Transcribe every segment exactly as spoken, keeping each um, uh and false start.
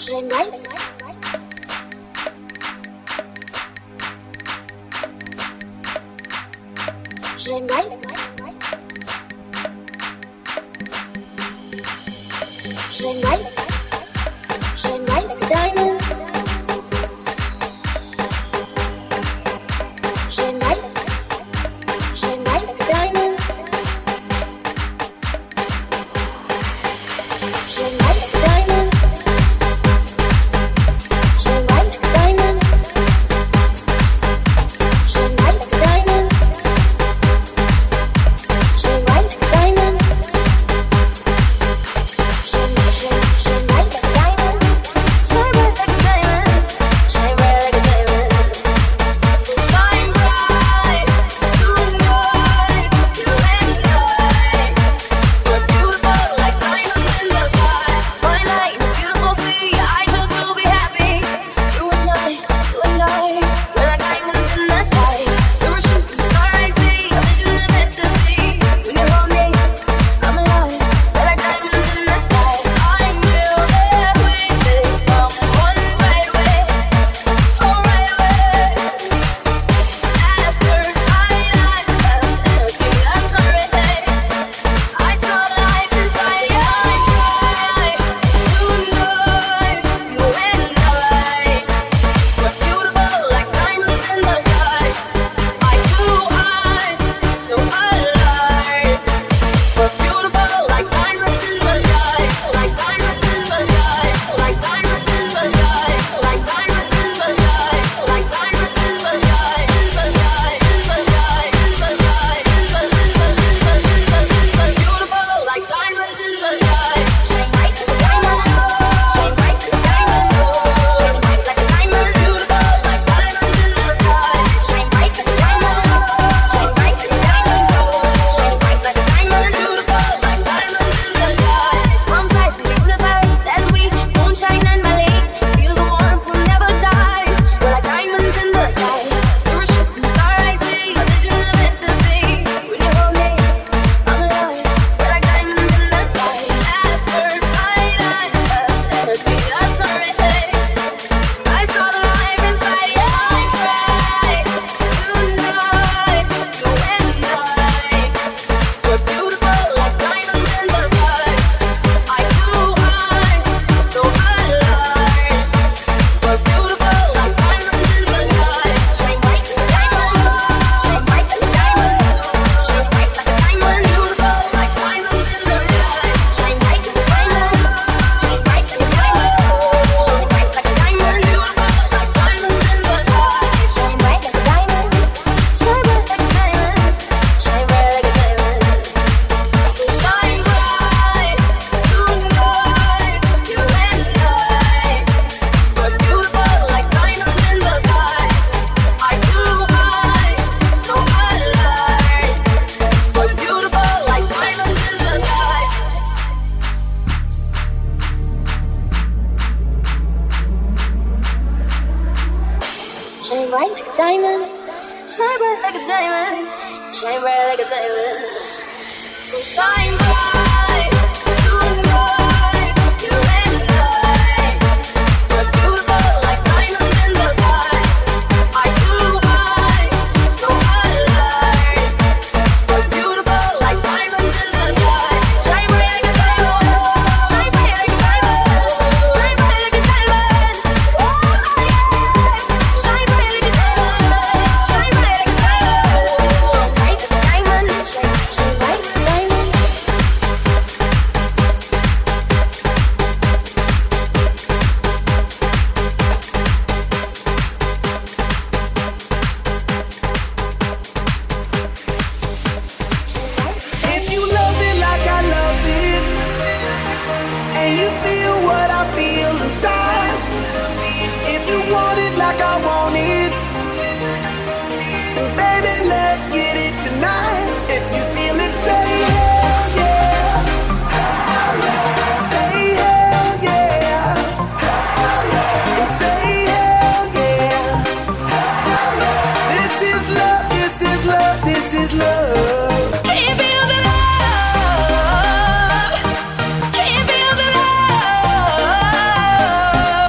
Shine bright. Shine bright. Shine bright. Shine bright like a diamond. Shine bright. Shine bright like a diamond. Shine bright like a diamond. Shine bright like a diamond. Shine bright like a diamond. Shine bright like a diamond. Shine, shine, shine bright like a diamond. Shine bright like a diamond. Shine bright like a diamond. So shine bright tonight, you and I. We're beautiful like diamonds in the sky. One night in a beautiful sea, I chose to be happy. You and I, you and I, we're like diamonds in the sky. You're a shooting star I see, a vision of ecstasy. When you hold me, I'm alive. We're like diamonds in the sky. I knew that we'd become one right away, oh right away. At first sight, I felt energy of sunray. I saw life inside your eyes. Tonight, you and I, we're beautiful like diamonds in the sky. Eye to eye, so alive. We're beautiful like diamonds in the sky, like diamonds in the sky, like diamonds in the sky, like diamonds in the sky, like diamonds in the sky, in the sky, in the sky, in the sky, in the, in the, in the, in the, in the, beautiful like diamonds in the sky. Shine bright like a diamond. Shine bright like a diamond. Shine bright like a diamond. Beautiful like diamonds in the sky. Shine bright like a diamond. Shine bright like a diamond. Shine bright like a diamond. Beautiful like diamonds in the sky. Palms rising, universe as we moonshine and Malay. Feel the warmth, we'll never die. We're like diamonds in the sky. You're a shooting star I see, a vision of ecstasy. When you hold me, I'm alive. We're like diamonds in the sky. At first sight, I felt energy of sunray. I saw the life inside your eyes. Bright tonight, you and I, we're beautiful like diamonds in the sky. Eye to eye, so alive. We're beautiful like diamonds in the sky. Shine bright like a diamond. Shine bright like a diamond. Shine bright like a diamond. Beautiful like diamonds in the sky. Shine bright like a diamond. Shine bright like a diamond. Shine bright like a diamond. Beautiful like diamonds in the sky. Shine bright like a diamond. Shine bright like a diamond. Shine bright like a diamond. So shine bright tonight, you and I. We're beautiful like diamonds in the sky. Eye to eye, so alive. We're beautiful like diamonds in the sky. Shine bright like a diamond. Shine bright like a diamond. Shine bright like a diamond. So shine bright tonight, you and I. We're beautiful like diamonds in the sky. Eye to eye, so alive. We're beautiful like diamonds in the sky. Shine bright like a diamond. Shine bright like a diamond. Shine bright like a diamond. Oh yeah. Shine bright like a diamond. Shine bright like a diamond. Shine bright like a diamond. Shine, shine bright like a diamond. If you love it like I love it, and you feel what I feel inside, if you want it like I want it, then baby, let's get it tonight. If you feel it, say hell yeah. Say hell yeah. And say hell yeah. This is love, this is love, this is love. Can you feel the love? Can you feel the love?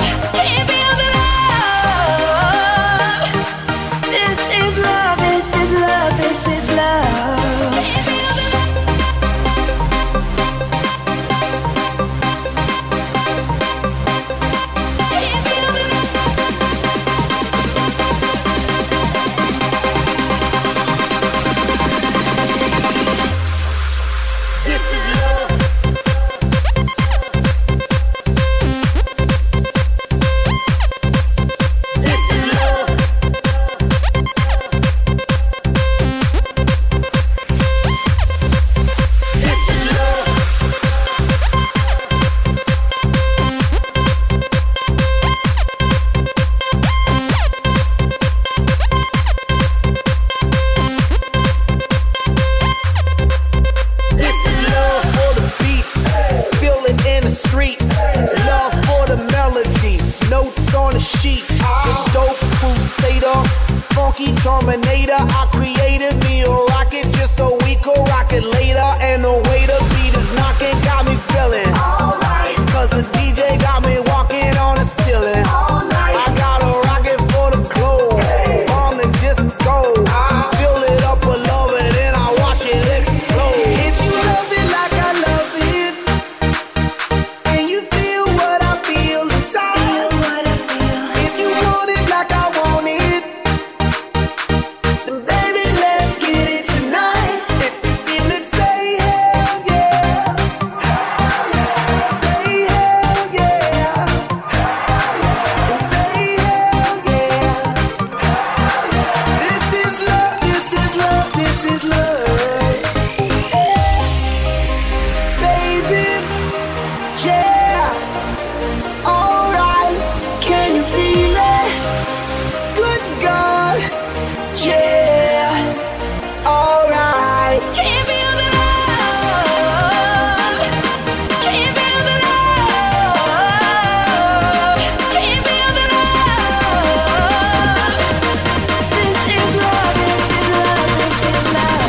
sheep. The dope crusader, funky terminator. I created me a rocket just so we could rock it later. And the way the beat is knocking got me feeling alright. Cause the D J got me walking on the ceiling all night. I got a rocket for the globe, hey. On the disco. I fill it up with love and then I watch it explode. If you love it like I love it, and you feel what I feel inside, feel what I feel. If you want it like I want it, then baby let's get it tonight. If you feel it, say hell yeah. Say hell yeah. And say hell yeah. This is love, this is love, this is love. Baby, yeah. Alright, can you feel it? Good God, yeah. Alright. Can you feel the love? Can you feel the love? Can you feel the love? This is love, this is love, this is love.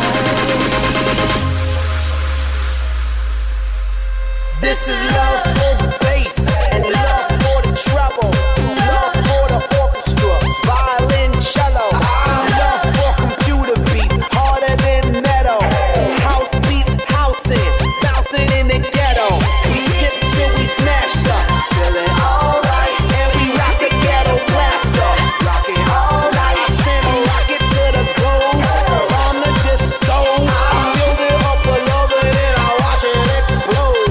This is love for the bass and love for the treble, love for the orchestra, violin, cello, love for computer beat, harder than metal, house beats, housing, bouncing in the ghetto. We sip till we smash up, feeling alright, and we rock the ghetto blaster, rocking all night. Send a rocket to the globe, on the disco. I filled it up with love and then I watch it explode.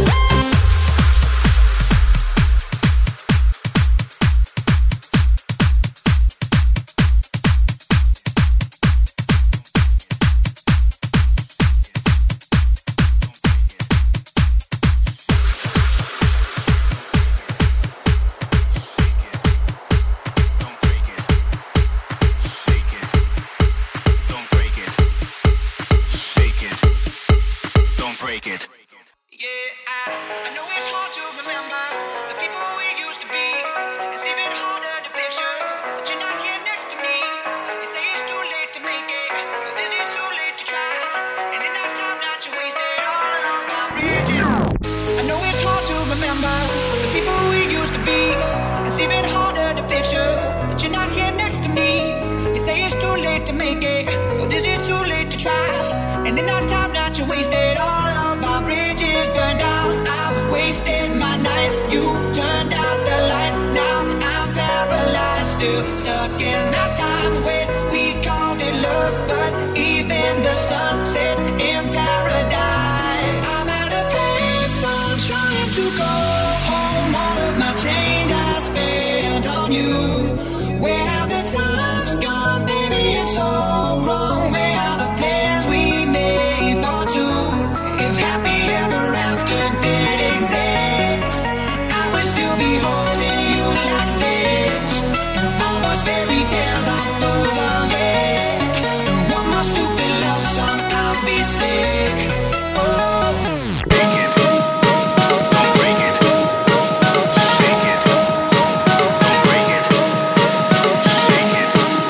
Yeah, I, I know it's hard to remember the people we used to be. It's even harder to picture that you're not here next to me. You say it's too late to make it, but is it too late to try? And in that time that you wasted all of our bridges. I know it's hard to remember the people we used to be. It's even harder to picture that you're not here next to me. You say it's too late to make it, but is it too late to try? And in that time that you wasted all of our bridges burned out. I've wasted my nights. You turned out the lights. Now I'm paralyzed, still stuck in that time when we called it love. But even the sun sets in paradise. I'm at a payphone trying to go home. All of my change I spent on you. Where have the times gone, baby? It's all wrong. Where are the plans we made for two? If happy ever afters did exist, I would still be holding you like this. And all those fairy tales are full of it. And one more stupid love song, I'll be sick. Oh. Break it, don't break it, shake it, don't break it, shake it,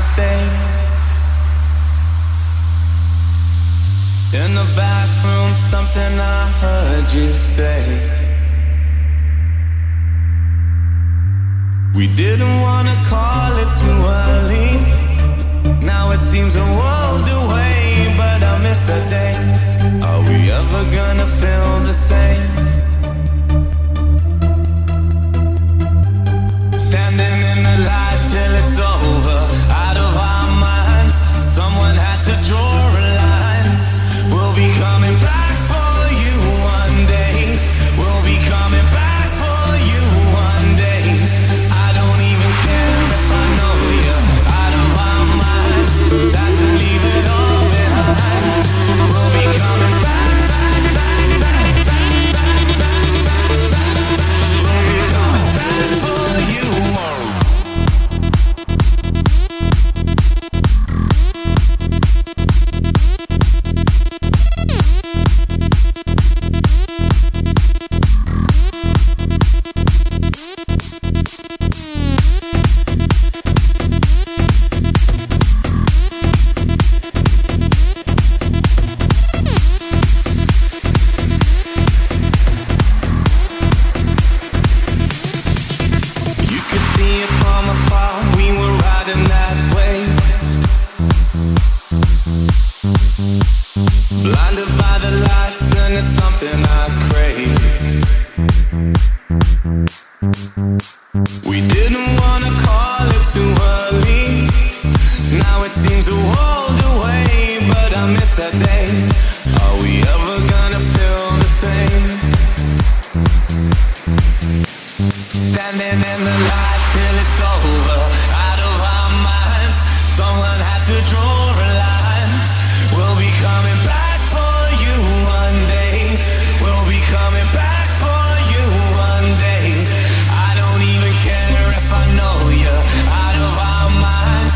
stay. In the back room, something I heard you say. We didn't wanna call it too early. Now it seems a world away, but I miss that day. Are we ever gonna feel the same? Standing in the light till it's over, out of our minds. Someone had to draw a line. We'll be coming back for you one day. We'll be coming back for you one day. I don't even care if I know you're out of our minds. Time to leave it all behind. We'll be coming back, back, back, back, back, back, back, back. We'll be coming back for you.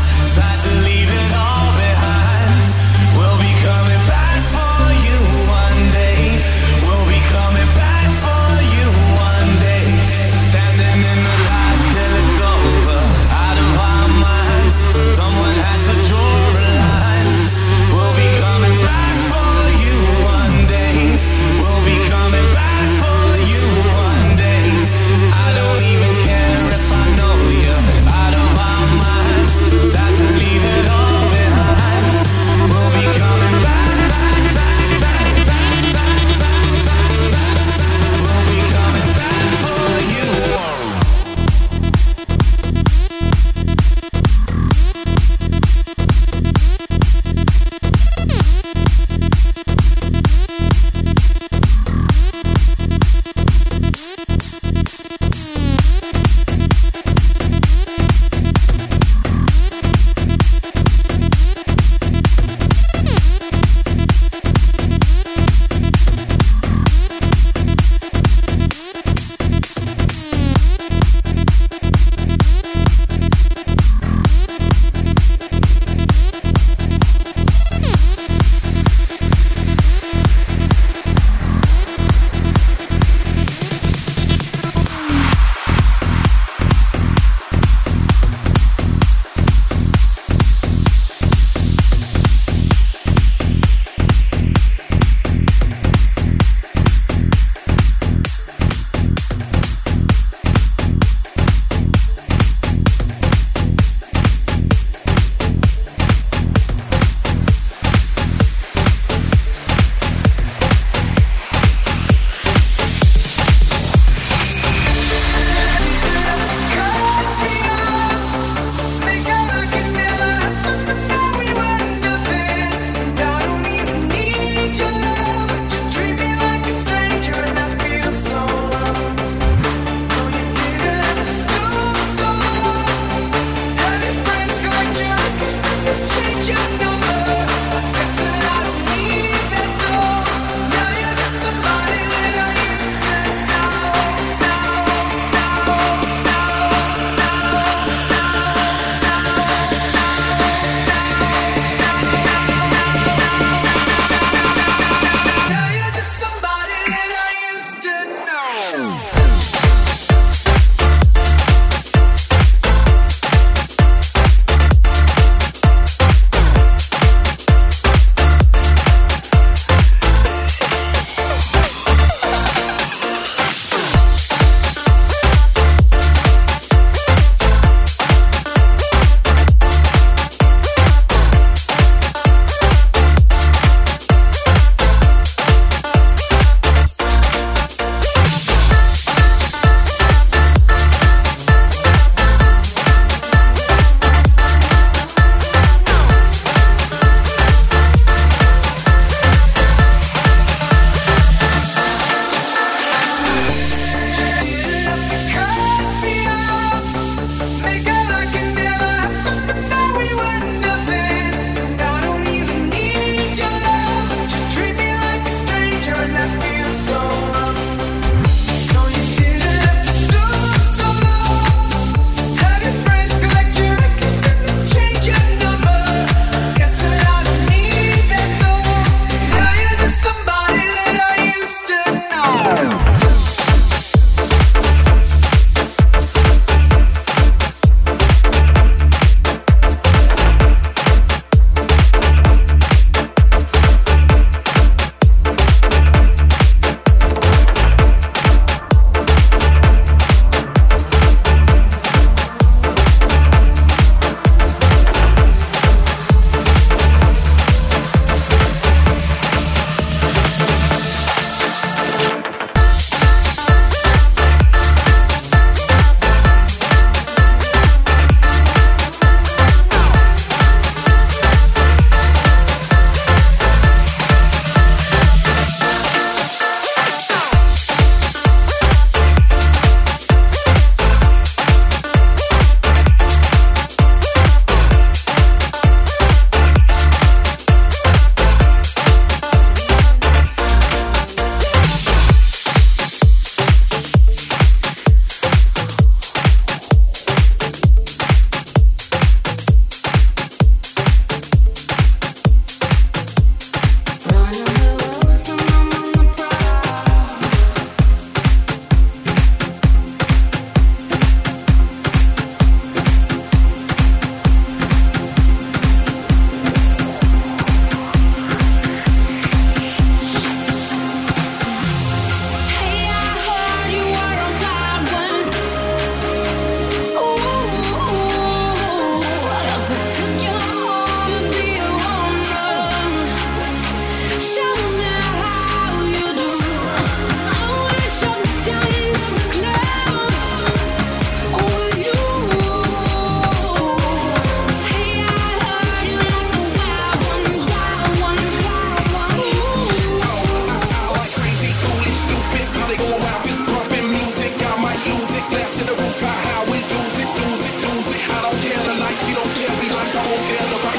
One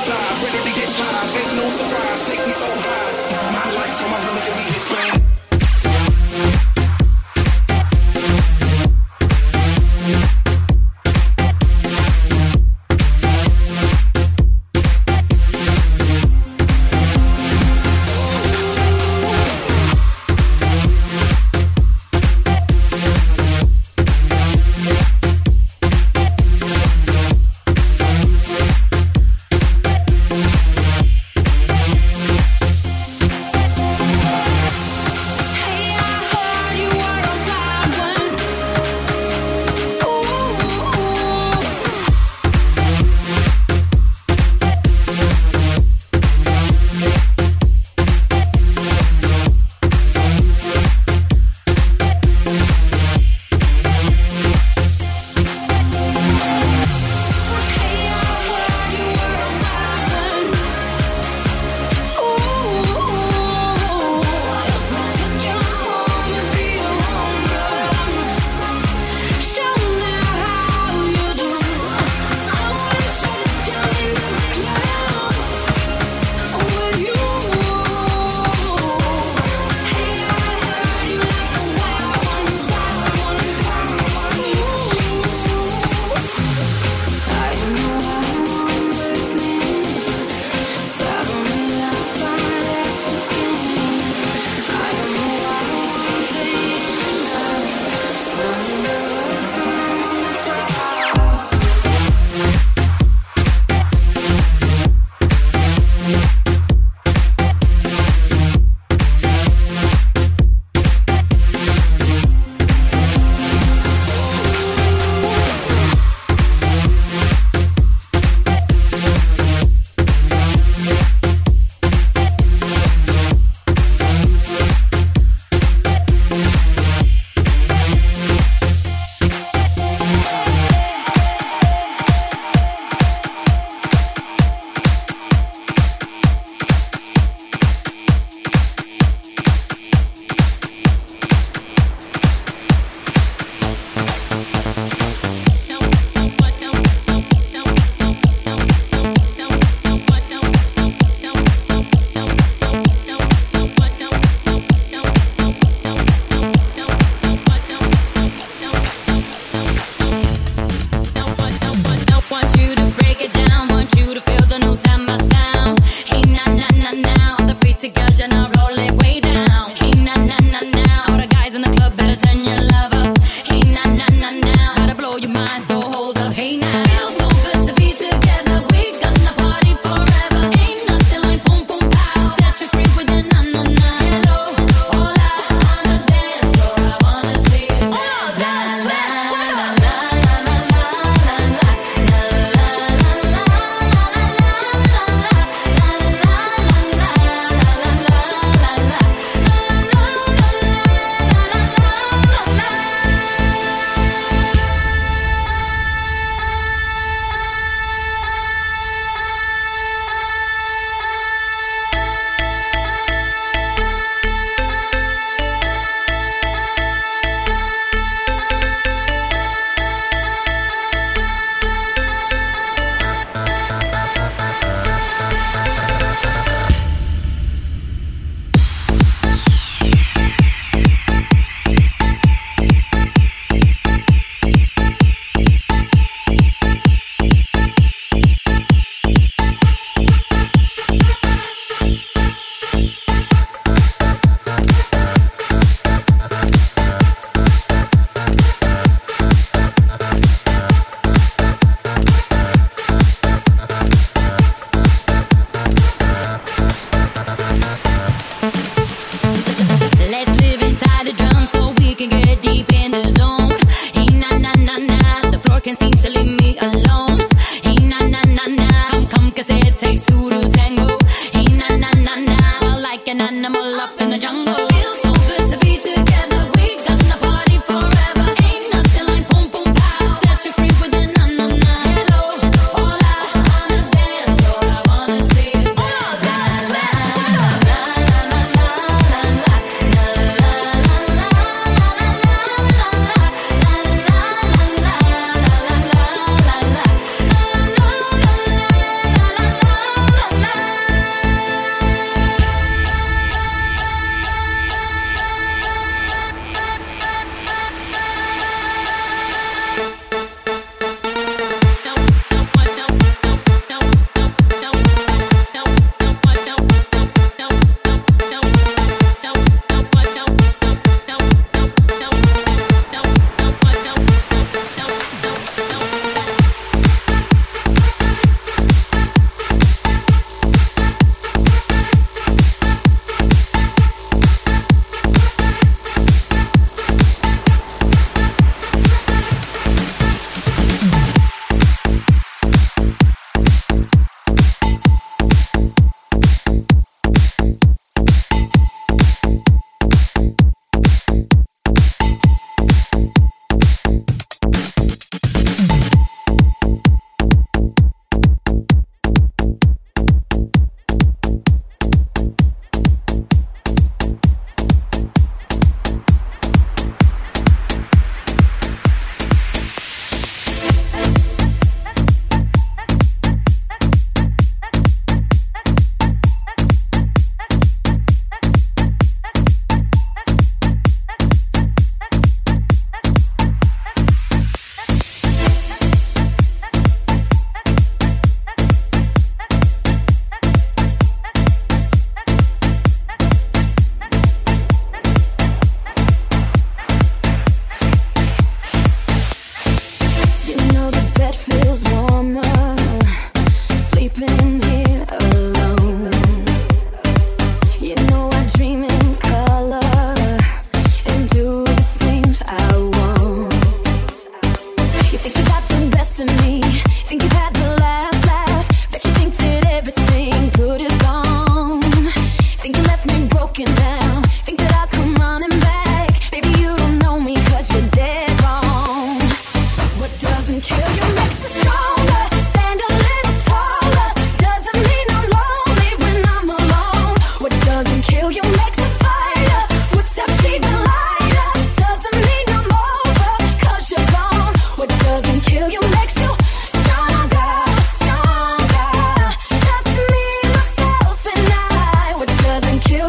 fly, ready to get live. Ain't no surprise, take me so high. My life from my hood, we hit fame.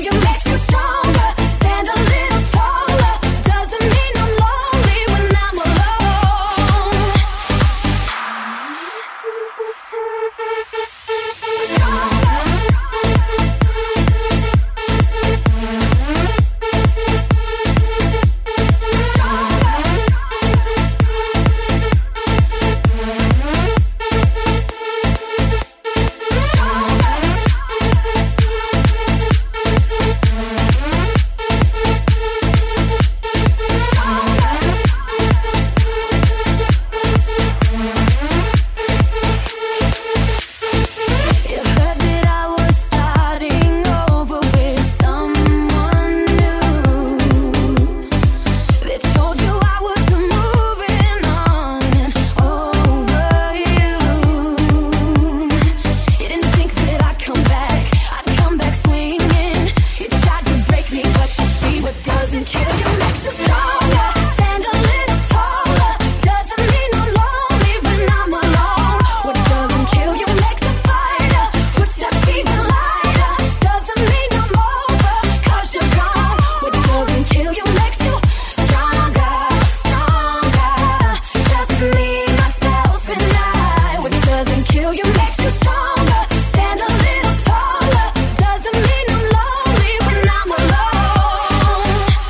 you makes you stronger. Stand a little taller. Doesn't mean I'm lonely when I'm alone. You heard that I was starting over with someone new. They told you I was moving on and over you. You didn't think that I'd come back, I'd come back swinging. You tried to break me, but you see what doesn't kill you makes you stronger. Stand a little taller. Doesn't mean I'm lonely when I'm alone. What doesn't kill you makes a fighter. Footsteps even lighter. Doesn't mean I'm over, cause you're gone. What doesn't kill you makes you stronger, stronger. Just me, myself, and I. What doesn't kill you makes you stronger. Stand a little taller. Doesn't mean I'm lonely when I'm alone.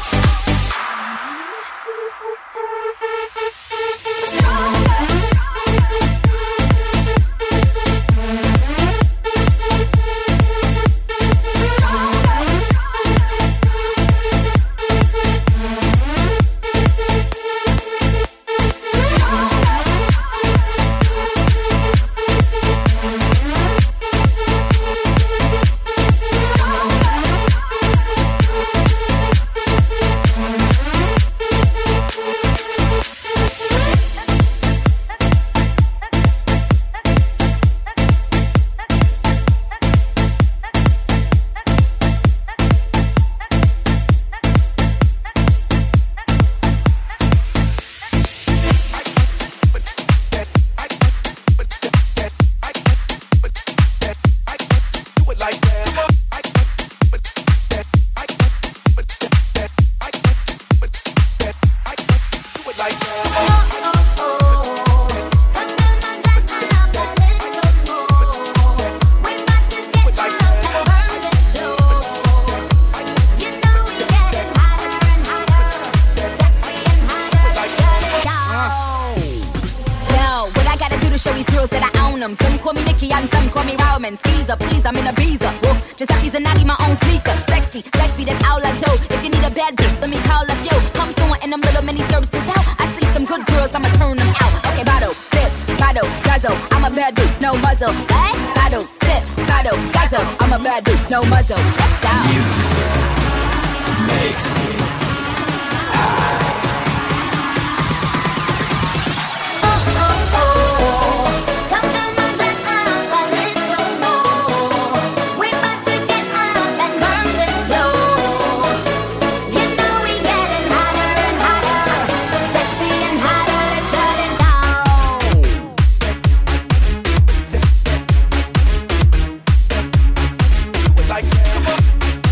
Yo, what I gotta do to show these girls that I own them? Some call me Nicki and some call me Roman. Skeezer, please, I'm in a beezer. Whoa, just happy Zanatti, my own sneaker. Sexy, sexy, that's all I do. If you need a bad bitch, let me call up you. I'm someone in them little mini services out. I see some good girls, I'ma turn them out. Okay, bottle, sip, bottle, guzzle. I'm a bad dude, no muzzle. Hey, bottle, sip, bottle, guzzle. I'm a bad dude, no muzzle. Let's go. Makes me Come fill my glass up a little more. We about to get up and burn this floor. You know we getting hotter and hotter, sexy and hotter. Let's shut it Like that.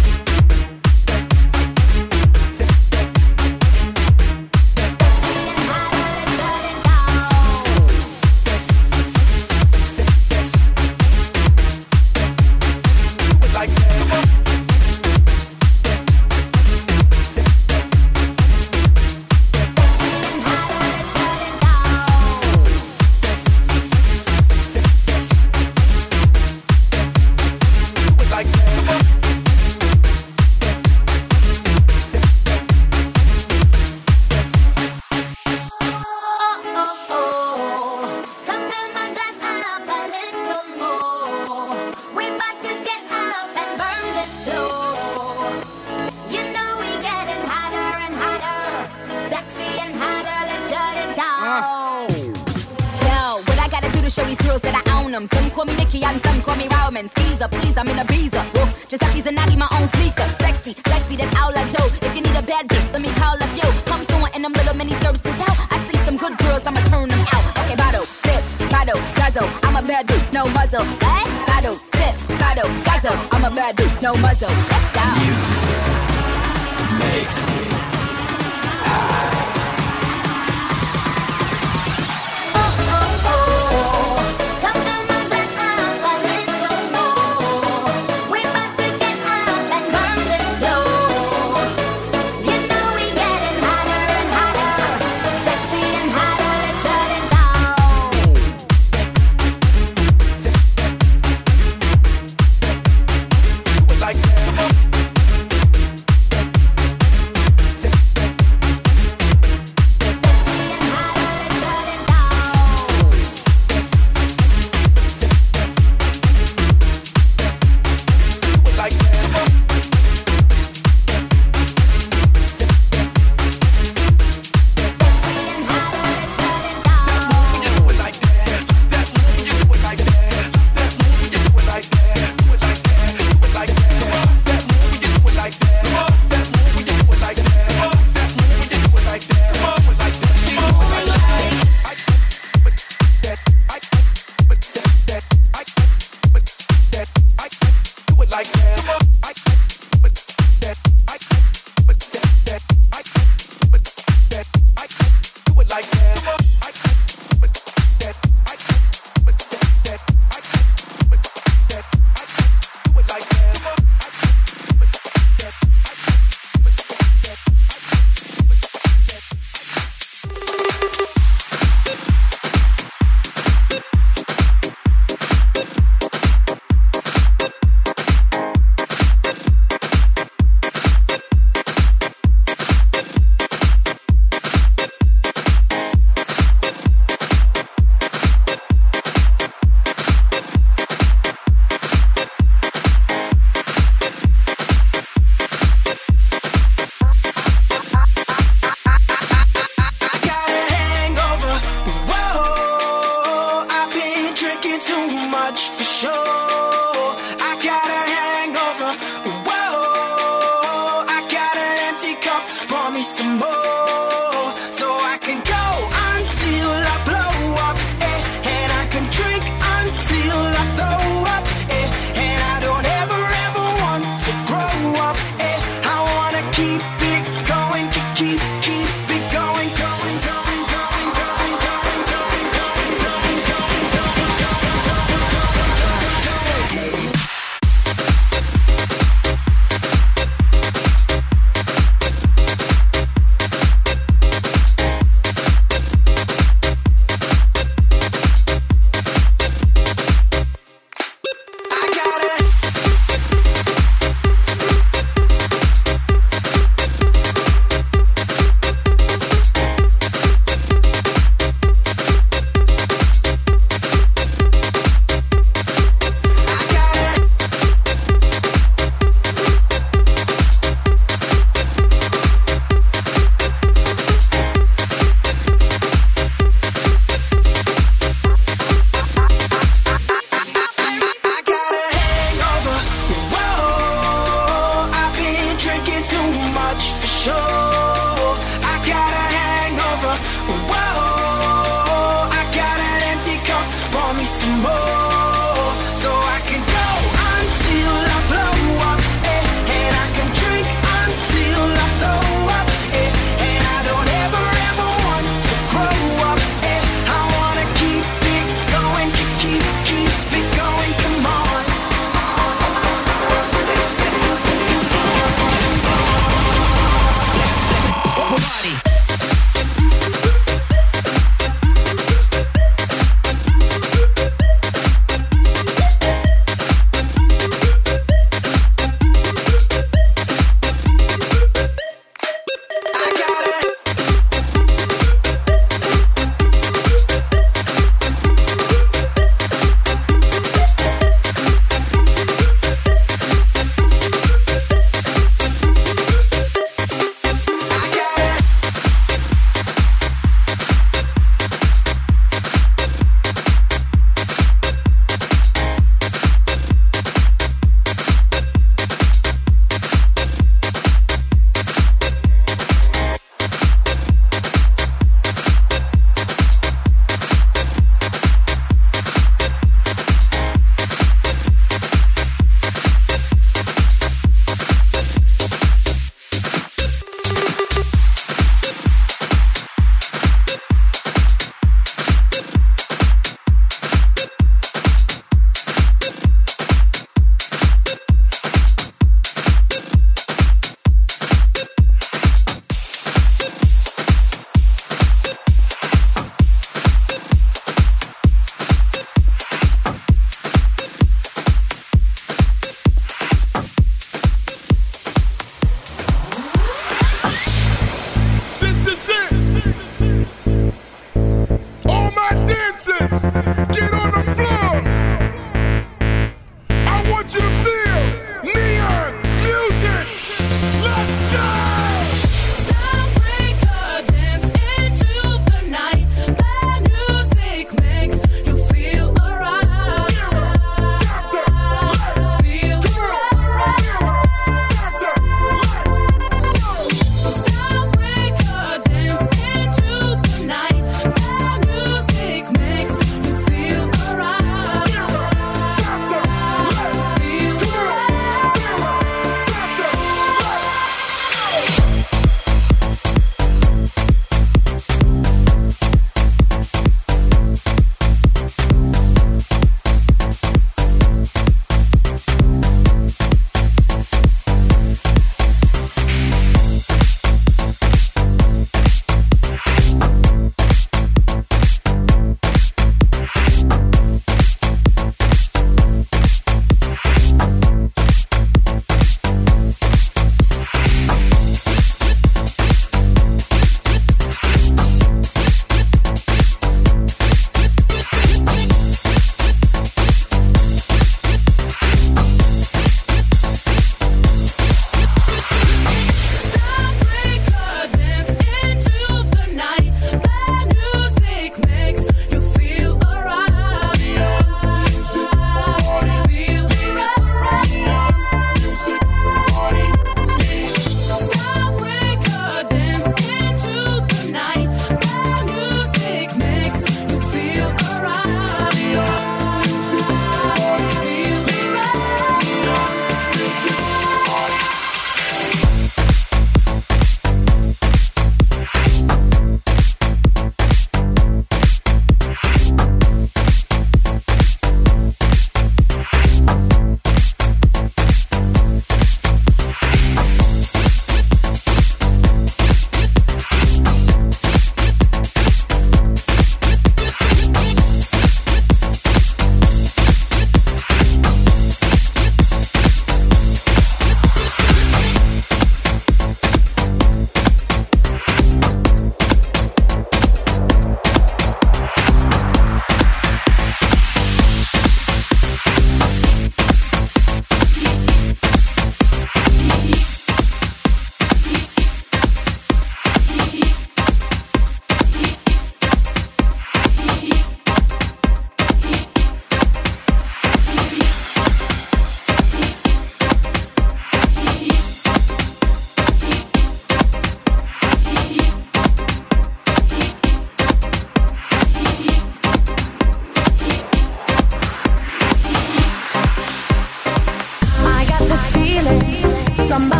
show these girls that I own them. Some call me Nicki and some call me Roman. Skeezer, please, I'm in a beezer. Whoa, just happy Zanatti, my own sneaker. Sexy, sexy, that's all I do. If you need a bad bitch, let me call up you. I'm someone in them little mini services out. I see some good girls, I'ma turn them out. Okay, bottle, sip, bottle, guzzle. I'm a bad dude, no muzzle. Hey, bottle, sip, bottle, guzzle. guzzle. I'm a bad bitch, no muzzle. Let's go. Makes me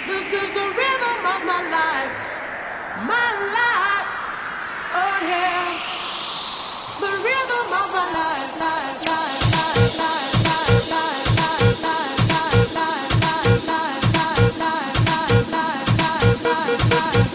This is the rhythm of my life, my life. Oh yeah, the rhythm of my life, life, life, life, life, life, life, life, life, life, life, life, life, life, life, life, life, life, life,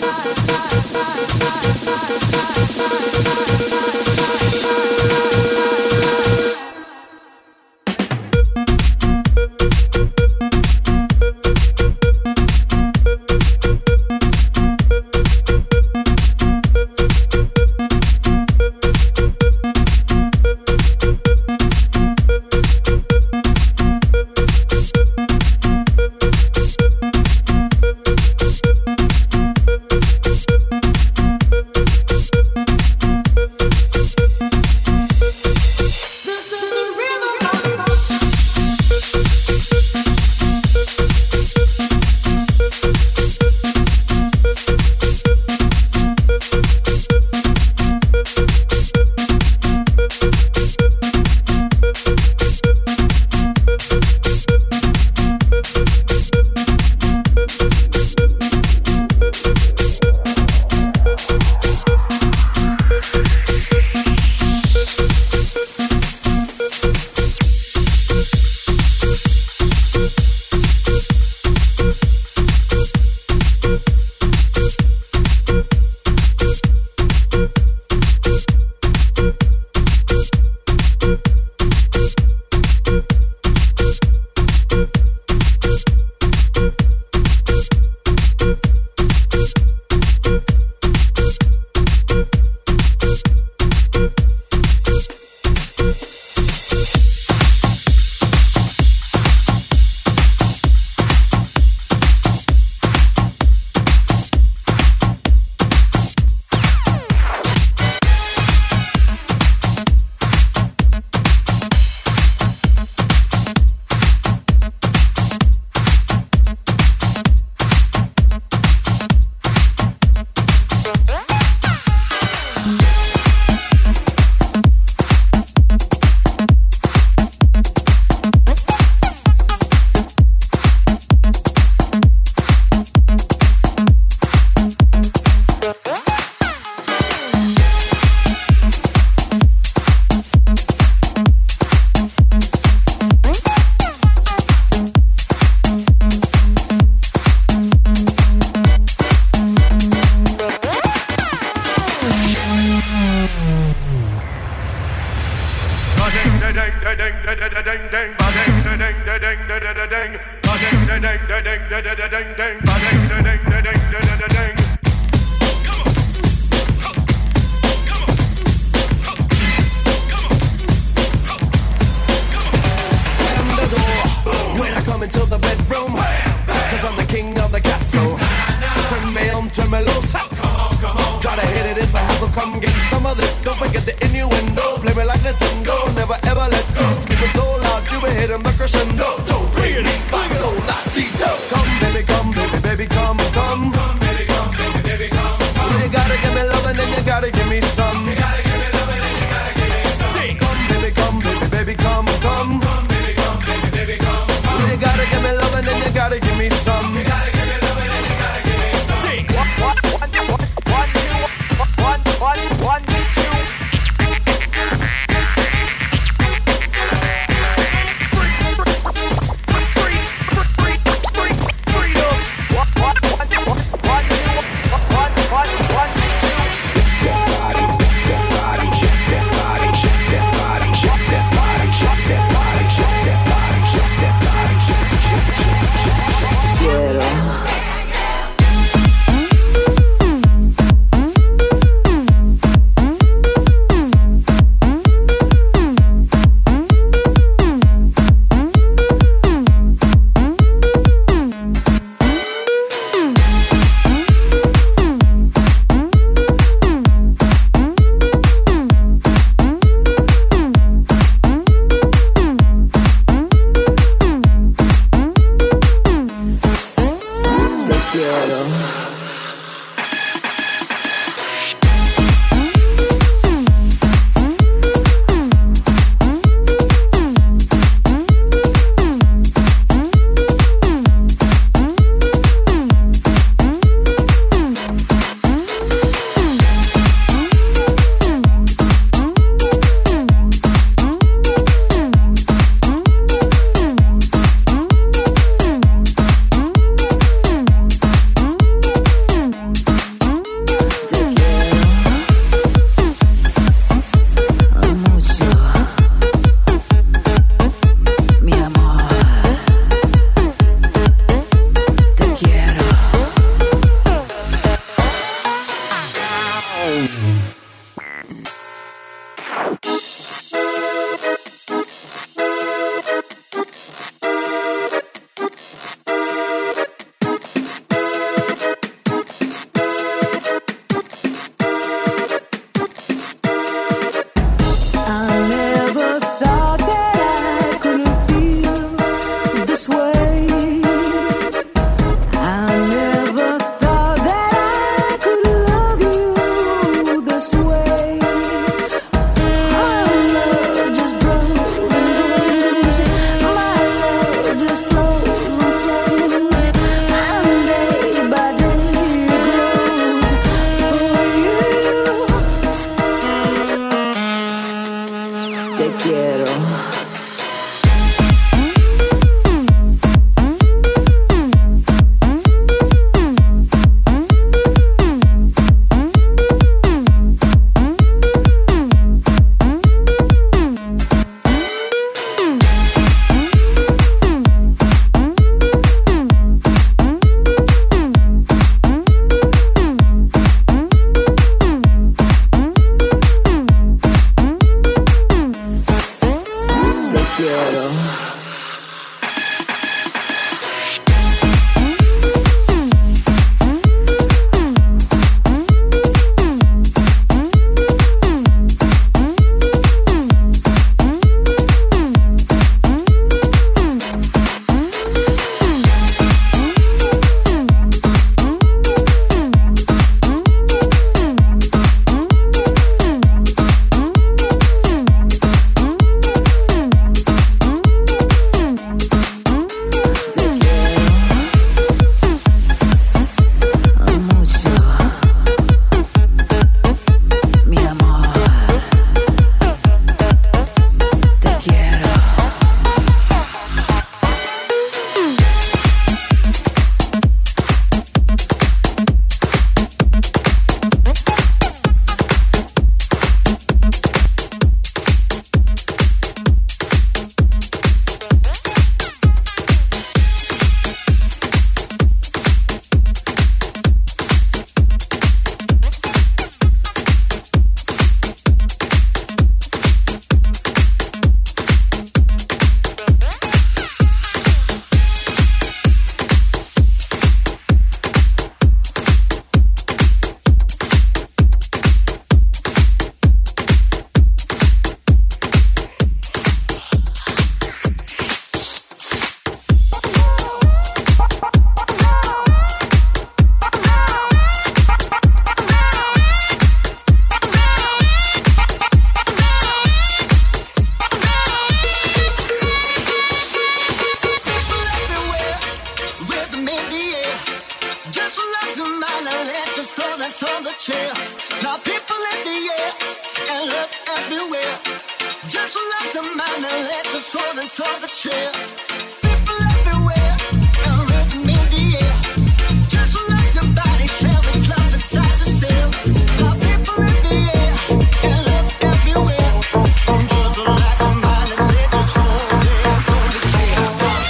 that's on the chair. Now people in the air and love everywhere. Just relax your mind and let your soul that's on the chair. People everywhere and rhythm in the air. Just relax your body, share the love inside yourself. Now people in the air and love everywhere. Just relax your mind and let your soul dance on the chair.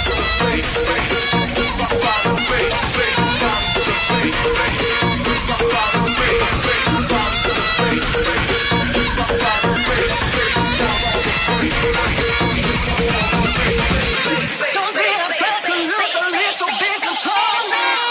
Don't be afraid to lose a little bit control now.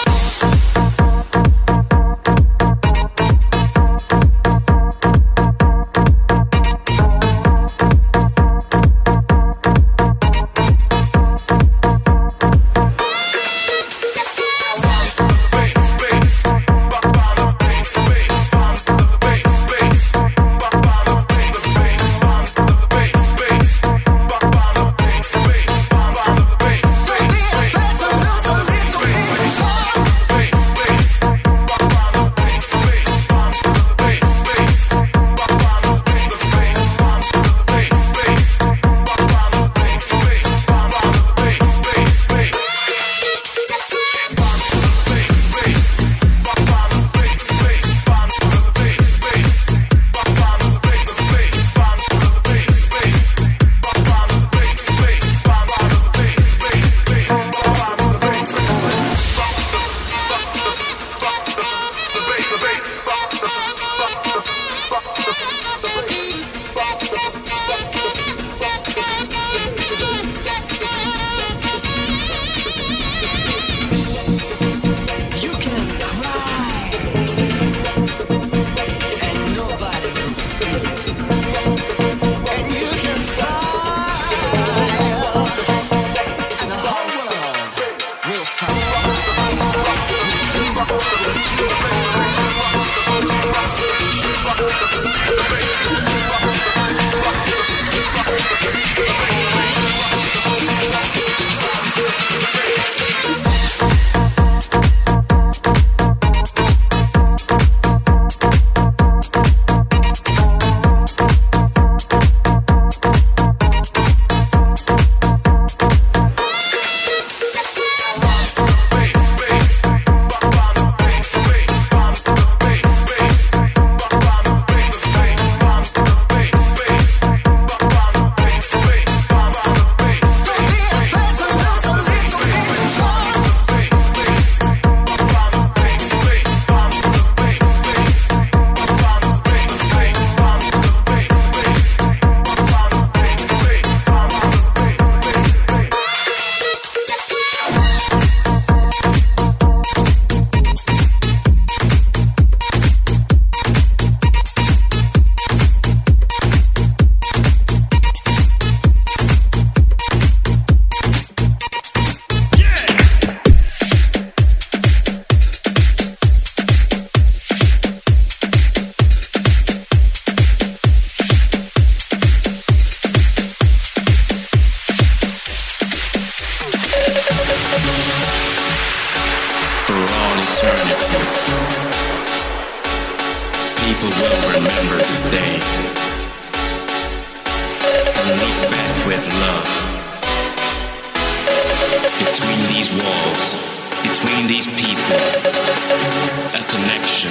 Don't be afraid to lose a little bit control. You can cry and nobody will see. And you can smile and the whole world will stop. Don't be afraid to lose a little bit control. For all eternity, people will remember this day and look back with love. Between these walls, between these people, a connection.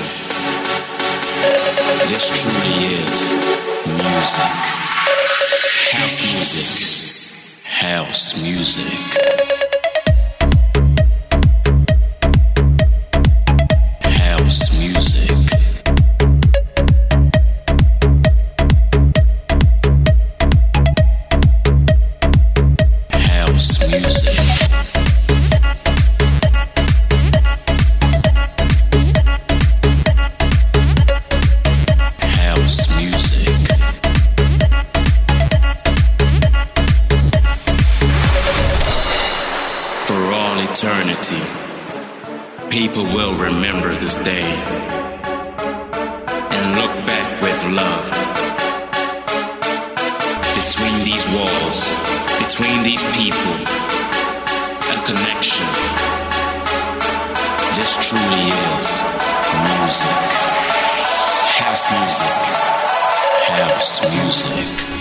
This truly is music. House music. House music. House music. House music. House music. For all eternity, people will remember this day and look back with love. Between these walls, between these people, a connection. This truly is music. music. House music.